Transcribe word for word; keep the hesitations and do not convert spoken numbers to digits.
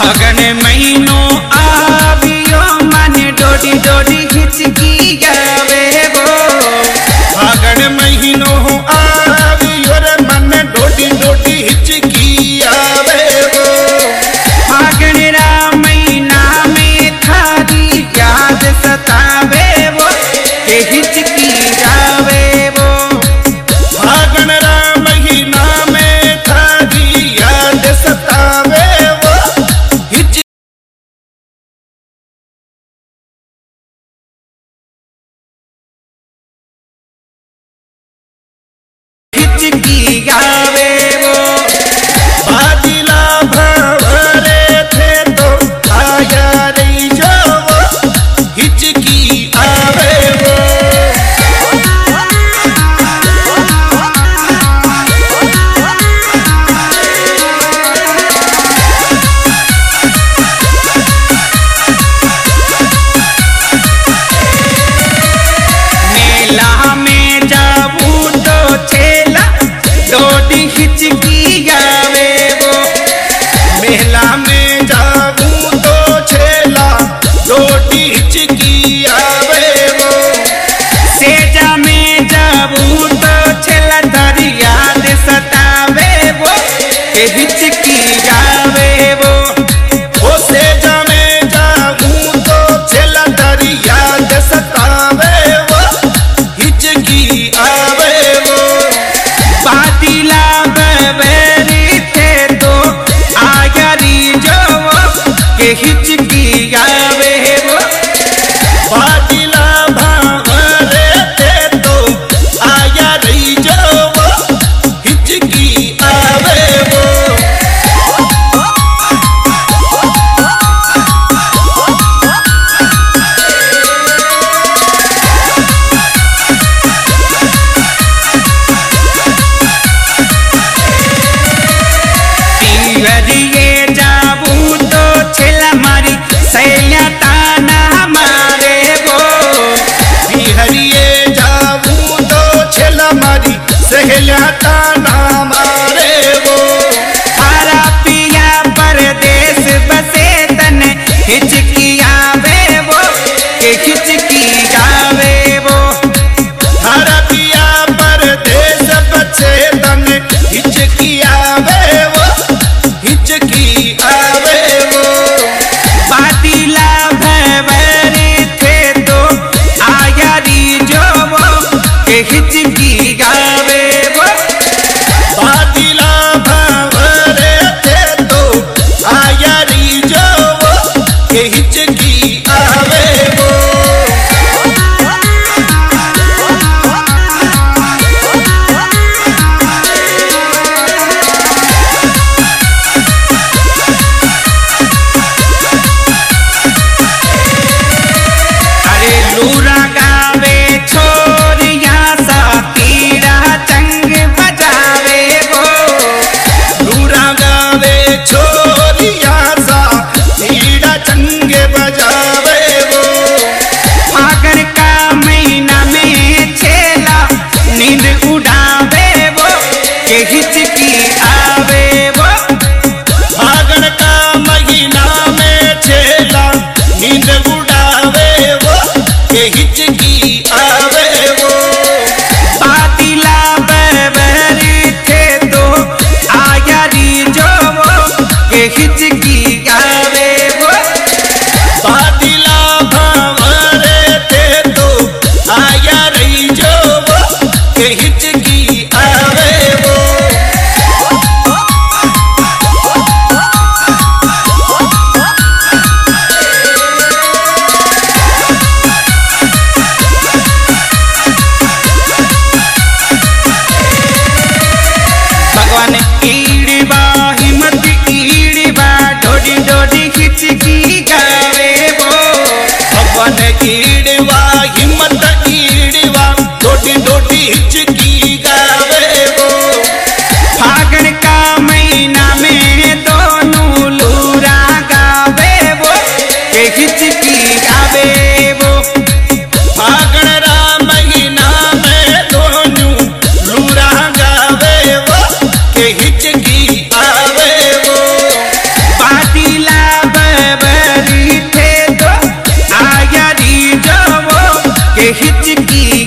फागुन महीनो आवियो मन डोडी डोडी हिचकी गावे वो। फागुन महीनो आवियो रे मन डोडी डोडी हिचकी आवे वो। फागुन रा महीना में थारी याद सतावे वो के हिचकी गावे वो। फागुन रा महीना में थारी याद सतावे वो। हिच हिचकी गावे वो। बादिला भंवरे थे तो आया रे जो वो हिचकी आवे वो। मेला में जाबू तो छेला डोडी हिचकी गावे वो। मेला में जाऊं तो छेला डोडी हिचकी आवे वो। सेजा में जाबू तो छेला धरी याद सतावे वो के हिचकी गावे वो। ओ सेजा में जाऊं तो छेला धरी याद सतावे वो हिचकी आवे वो। बादिला बबरी थे तो आया री जो वो के हिचकी गावे वो। बादिला भंवरे थे तो आया रही जो वो हिचकी आवे वो। पिवरिये जाबू तो छेला मारी सैया ताना मारे वो। बिहरिए जाऊं तो छेला मारी सहेलिया ताना मारे वो। थारा पिया परदेश बसे तन हिचकी आवे वो के हिचकी गावे वो। हरा पिया परदेश बचे तन हिचकी आवे वो हिचकी आवे वो। बादिला भंवरे थे तो आया री जो वो के हिचकी गावे वो। बादिला भंवरे थे तो आया री जो वो के हिचकी आवे वो। अरे लूरा गावे छोरिया सा तीरा चंग बजावे वो। लूरा गावे छोरिया सा तीड़ा चंग बजावे वो। फागुन का महीना में छेला नींद उड़ावे वो के हिचकी आवे वो। फागुन का महीना में छेला नींद उड़ावे वो के हिचकी आवे वो। बादिला बबरी थे तो आया री जो वो के हिचकी गावे वो। बादिला भंवरे थे तो आया रही जो वो के हिचकी आवे वो। भगवान ईड़बा हिम्मत ईड़बा डोडी डोडी हिचकी गावे वो। भगवान ईड़वा हिम्मत ईड़वा डोडी डोडी हिचकी के हिचकी